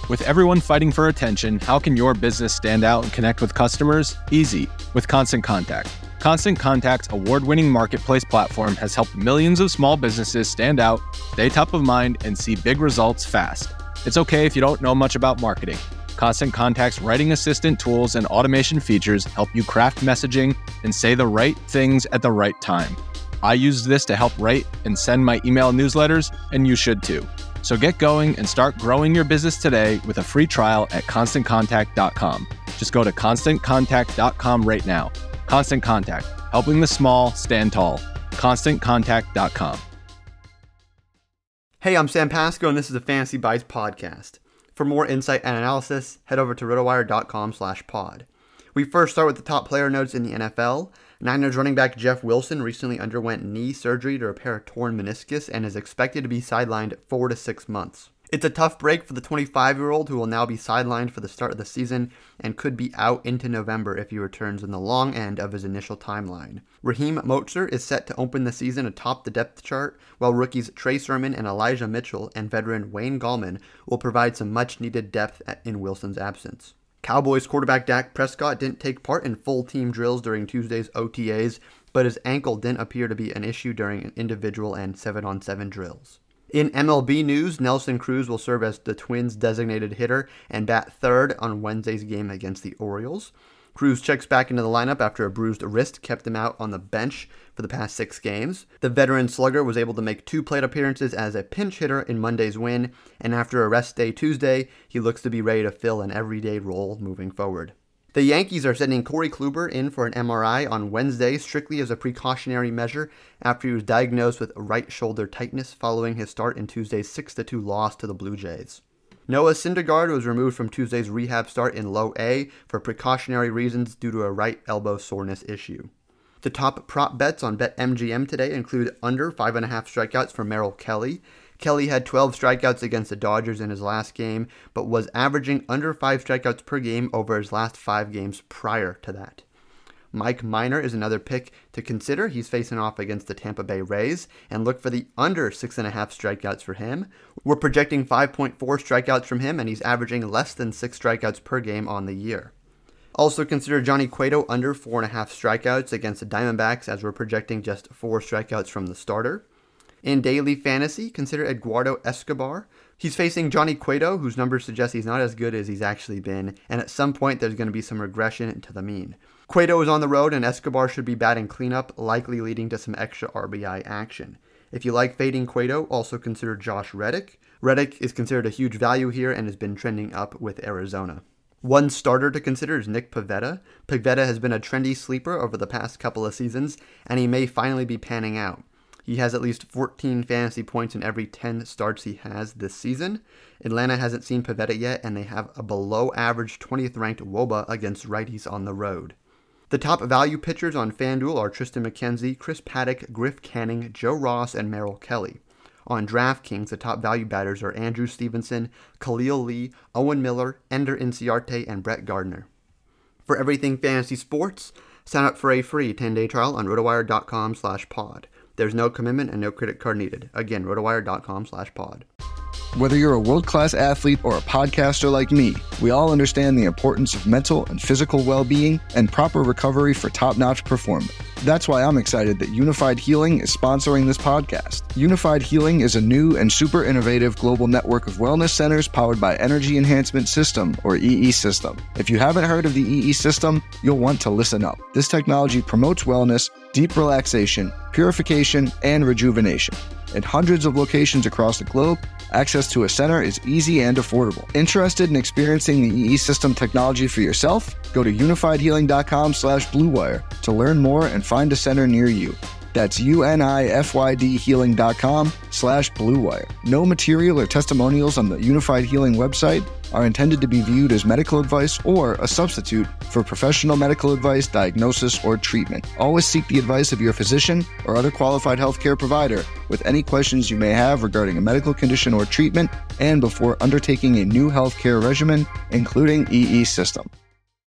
With everyone fighting for attention, how can your business stand out and connect with customers? Easy, with Constant Contact. Constant Contact's award-winning marketplace platform has helped millions of small businesses stand out, stay top of mind, and see big results fast. It's okay if you don't know much about marketing. Constant Contact's writing assistant tools and automation features help you craft messaging and say the right things at the right time. I use this to help write and send my email newsletters, and you should too. So get going and start growing your business today with a free trial at ConstantContact.com. Just go to ConstantContact.com right now. Constant Contact, helping the small stand tall. ConstantContact.com. Hey, I'm Sam Pasco, and this is the Fantasy Bites podcast. For more insight and analysis, head over to rotowire.com/pod. We first start with the top player notes in the NFL. Niners running back Jeff Wilson recently underwent knee surgery to repair a torn meniscus and is expected to be sidelined 4 to 6 months. It's a tough break for the 25-year-old who will now be sidelined for the start of the season and could be out into November if he returns in the long end of his initial timeline. Raheem Mostert is set to open the season atop the depth chart, while rookies Trey Sermon and Elijah Mitchell and veteran Wayne Gallman will provide some much-needed depth in Wilson's absence. Cowboys quarterback Dak Prescott didn't take part in full team drills during Tuesday's OTAs, but his ankle didn't appear to be an issue during individual and 7-on-7 drills. In MLB news, Nelson Cruz will serve as the Twins' designated hitter and bat third on Wednesday's game against the Orioles. Cruz checks back into the lineup after a bruised wrist kept him out on the bench for the past 6 games. The veteran slugger was able to make 2 plate appearances as a pinch hitter in Monday's win, and after a rest day Tuesday, he looks to be ready to fill an everyday role moving forward. The Yankees are sending Corey Kluber in for an MRI on Wednesday strictly as a precautionary measure after he was diagnosed with right shoulder tightness following his start in Tuesday's 6-2 loss to the Blue Jays. Noah Syndergaard was removed from Tuesday's rehab start in Low A for precautionary reasons due to a right elbow soreness issue. The top prop bets on BetMGM today include under 5.5 strikeouts for Merrill Kelly. Kelly had 12 strikeouts against the Dodgers in his last game, but was averaging under 5 strikeouts per game over his last 5 games prior to that. Mike Minor is another pick to consider. He's facing off against the Tampa Bay Rays, and look for the under 6.5 strikeouts for him. We're projecting 5.4 strikeouts from him, and he's averaging less than 6 strikeouts per game on the year. Also consider Johnny Cueto under 4.5 strikeouts against the Diamondbacks, as we're projecting just 4 strikeouts from the starter. In daily fantasy, consider Eduardo Escobar. He's facing Johnny Cueto, whose numbers suggest he's not as good as he's actually been, and at some point there's going to be some regression to the mean. Cueto is on the road, and Escobar should be batting cleanup, likely leading to some extra RBI action. If you like fading Cueto, also consider Josh Reddick. Reddick is considered a huge value here and has been trending up with Arizona. One starter to consider is Nick Pivetta. Pivetta has been a trendy sleeper over the past couple of seasons, and he may finally be panning out. He has at least 14 fantasy points in every 10 starts he has this season. Atlanta hasn't seen Pivetta yet, and they have a below-average 20th-ranked WOBA against righties on the road. The top value pitchers on FanDuel are Tristan McKenzie, Chris Paddock, Griff Canning, Joe Ross, and Merrill Kelly. On DraftKings, the top value batters are Andrew Stevenson, Khalil Lee, Owen Miller, Ender Inciarte, and Brett Gardner. For everything fantasy sports, sign up for a free 10-day trial on rotowire.com/pod. There's no commitment and no credit card needed. Again, rotowire.com/pod. Whether you're a world-class athlete or a podcaster like me, we all understand the importance of mental and physical well-being and proper recovery for top-notch performance. That's why I'm excited that Unified Healing is sponsoring this podcast. Unified Healing is a new and super innovative global network of wellness centers powered by Energy Enhancement System, or EE System. If you haven't heard of the EE System, you'll want to listen up. This technology promotes wellness, deep relaxation, purification, and rejuvenation. In hundreds of locations across the globe, access to a center is easy and affordable. Interested in experiencing the EE System technology for yourself? Go to unifydhealing.com/bluewire to learn more and find a center near you. That's unifydhealing.com/bluewire. No material or testimonials on the Unified Healing website are intended to be viewed as medical advice or a substitute for professional medical advice, diagnosis, or treatment. Always seek the advice of your physician or other qualified healthcare provider with any questions you may have regarding a medical condition or treatment and before undertaking a new healthcare regimen, including EE System.